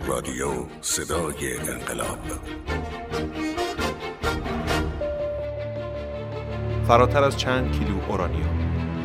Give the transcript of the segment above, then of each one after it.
رادیو صدای انقلاب. فراتر از چند کیلو اورانیوم.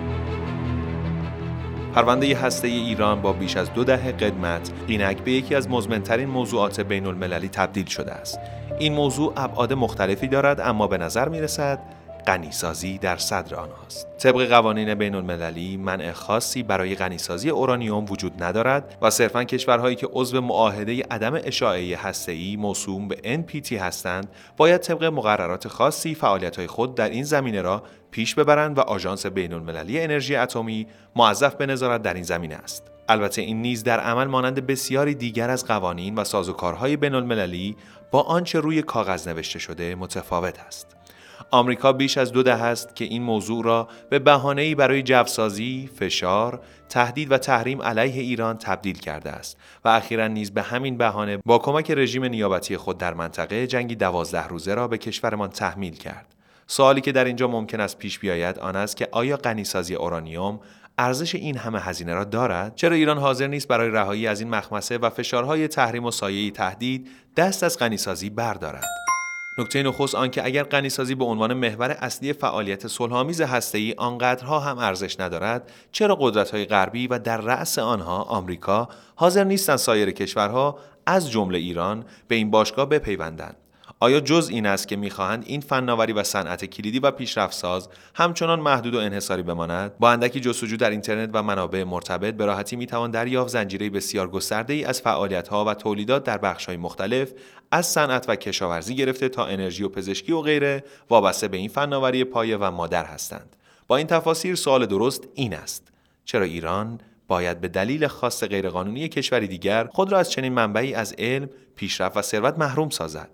پرونده هسته‌ای ایران با بیش از 2 دهه قدمت اینک به یکی از مزمن‌ترین موضوعات بین‌المللی تبدیل شده است. این موضوع ابعاد مختلفی دارد، اما به نظر می‌رسد غنیسازی در صدر آنهاست. طبق قوانین بین‌المللی منع خاصی برای غنیسازی اورانیوم وجود ندارد و صرفاً کشورهایی که عضو معاهده عدم اشاعه هسته‌ای موسوم به NPT هستند باید طبق مقررات خاصی فعالیت‌های خود در این زمینه را پیش ببرند و آژانس بین‌المللی انرژی اتمی موظف به نظارت در این زمینه است. البته این نیز در عمل مانند بسیاری دیگر از قوانین و سازوکارهای بین‌المللی با آنچه روی کاغذ نوشته شده متفاوت است. آمریکا بیش از 2 دهه است که این موضوع را به بهانه‌ای برای جوسازی، فشار، تهدید و تحریم علیه ایران تبدیل کرده است و اخیراً نیز به همین بهانه با کمک رژیم نیابتی خود در منطقه جنگی 12 روزه را به کشورمان تحمیل کرد. سوالی که در اینجا ممکن است پیش بیاید آن است که آیا غنیسازی اورانیوم ارزش این همه هزینه را دارد؟ چرا ایران حاضر نیست برای رهایی از این مخمسه و فشارهای تحریم و سایه تهدید دست از غنیسازی بردارد؟ نکته نخست آنکه اگر غنیسازی به عنوان محور اصلی فعالیت صلح‌آمیز هسته‌ای آنقدرها هم ارزش ندارد، چرا قدرت‌های غربی و در رأس آنها آمریکا حاضر نیستند سایر کشورها از جمله ایران به این باشگاه بپیوندند؟ آیا جز این است که می‌خواهند این فناوری و صنعت کلیدی و پیشرفت‌ساز همچنان محدود و انحصاری بماند؟ با اندکی جستجو در اینترنت و منابع مرتبط به راحتی می‌توان دریافت زنجیره بسیار گسترده‌ای از فعالیت‌ها و تولیدات در بخش‌های مختلف از صنعت و کشاورزی گرفته تا انرژی و پزشکی و غیره وابسته به این فناوری پایه و مادر هستند. با این تفاسیر سوال درست این است: چرا ایران باید به دلیل خاص غیرقانونی کشوری دیگر خود را از چنین منبعی از علم، پیشرفت و ثروت محروم سازد؟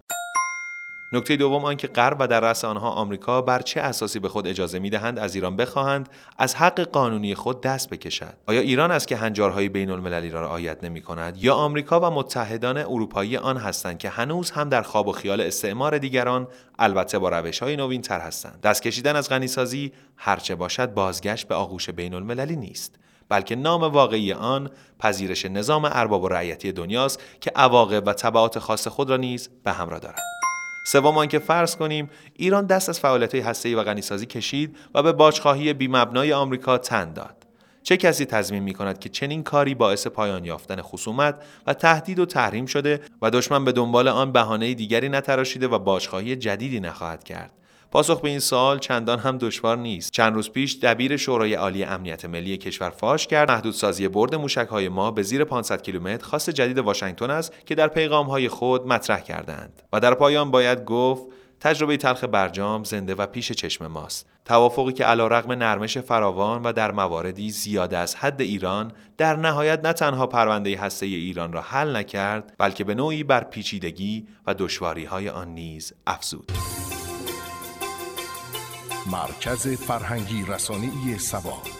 نکته دوم آنکه غرب و در رأس آنها آمریکا بر چه اساسی به خود اجازه می‌دهند از ایران بخواهند از حق قانونی خود دست بکشد؟ آیا ایران است که هنجارهای بین‌المللی را رعایت نمی‌کند یا آمریکا و متحدان اروپایی آن هستند که هنوز هم در خواب و خیال استعمار دیگران، البته با روش‌های نوین‌تر هستند؟ دست کشیدن از غنیسازی هرچه باشد بازگشت به آغوش بین‌المللی نیست، بلکه نام واقعی آن پذیرش نظام ارباب و رعیتی دنیاست که عواقب و تبعات خاص خود را نیز به همراه دارد. سوم آنکه فرض کنیم ایران دست از فعالیت‌های هسته‌ای و غنیسازی کشید و به باج‌خواهی بی‌مبنای آمریکا تن داد. چه کسی تضمین می‌کند که چنین کاری باعث پایان یافتن خصومت و تهدید و تحریم شده و دشمن به دنبال آن بهانه دیگری نتراشیده و باج‌خواهی جدیدی نخواهد کرد؟ پاسخ به این سوال چندان هم دشوار نیست. چند روز پیش دبیر شورای عالی امنیت ملی کشور فاش کرد محدودسازی برد موشک‌های ما به زیر 500 کیلومتر خواست جدید واشنگتن است که در پیغام‌های خود مطرح کردند. و در پایان باید گفت تجربه تلخ برجام زنده و پیش چشم ماست. توافقی که علیرغم نرمش فراوان و در مواردی زیاده از حد ایران در نهایت نه تنها پرونده هسته‌ای ایران را حل نکرد، بلکه به نوعی بر پیچیدگی و دشواری‌های آن نیز افزود. مرکز فرهنگی رسانه‌ای سبا.